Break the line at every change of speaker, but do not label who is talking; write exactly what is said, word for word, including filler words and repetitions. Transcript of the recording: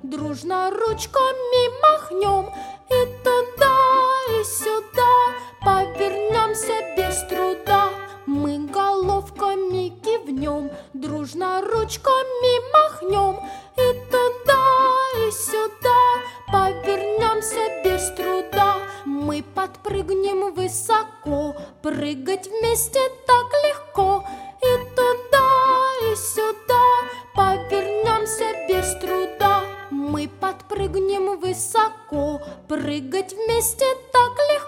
дружно ручками махнем. И туда, и сюда повернемся без труда. Мы головками кивнем, дружно ручками махнем. И туда, и сюда повернемся без труда. Мы подпрыгнем высоко, прыгать вместе так легко. И туда, и сюда повернемся без труда. Мы подпрыгнем высоко, прыгать вместе так легко.